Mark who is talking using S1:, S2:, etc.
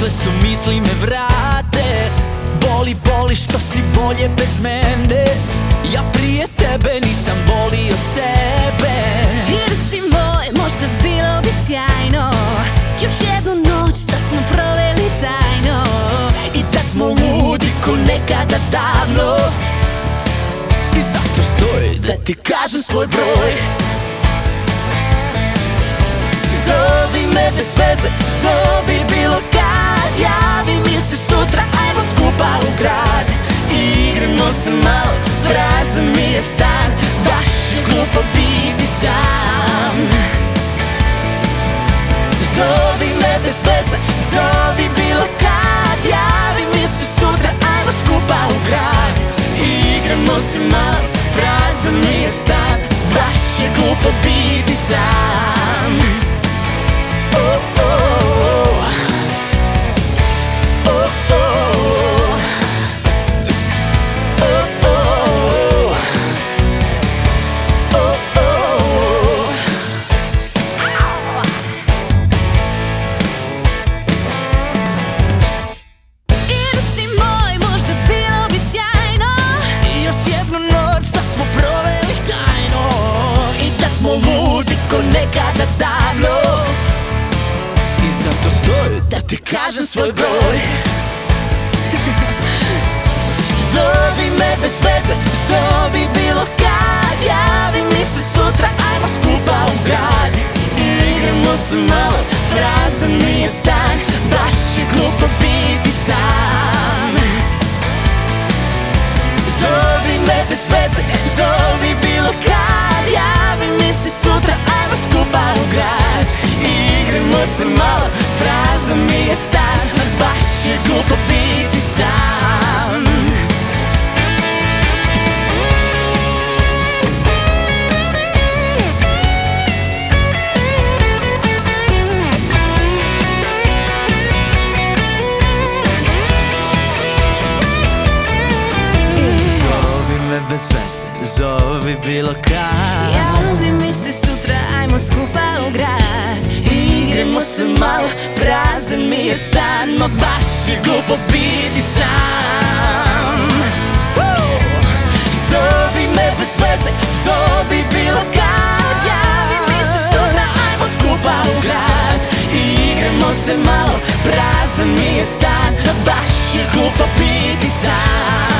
S1: Odakle su misli me vrate. Boli što si bolje bez mene. Ja prije tebe nisam volio sebe.
S2: I da si moj, možda bilo bi sjajno. Još jednu noć da smo proveli tajno.
S1: I da smo ludi ko nekada davno. I zato stoji da ti kažem svoj broj. Zovi me bez veze, zovi bilo kad. Javi mi se sutra, ajmo skupa u grad. Igramo se malo, prazan mi je stan. Baš je glupo biti sam. Zovi me bez veze, zovi bilo kad. Javi mi se sutra, ajmo skupa u grad. Igramo se malo, prazan mi je stan. Baš je glupo biti sam. Oh, oh, oh, oh, oh. Ludi ko nekada davno. I zato stoji da ti kažem svoj broj. Zovi me bez veze, zovi bilo kad. Javi mi se sutra, ajmo skupa u grad. Igramo se malo, prazan mi je stan. Baš je glupo biti sam. Zovi me bez veze, zovi bilo kad. Javi mi se sutra, ajmo skupa u grad. Igramo se malo, prazan mi je stan. Baš je glupo biti sam. Bez veze, zovi bilo kad.
S2: Javi mi se sutra, ajmo skupa u grad.
S1: Igramo se malo, prazan mi je stan. Ma baš je glupo biti sam. Zovi me bez veze, zovi bilo kad. Javi mi se sutra, ajmo skupa u grad. Igramo se malo, prazan mi je stan. Baš je glupo biti sam.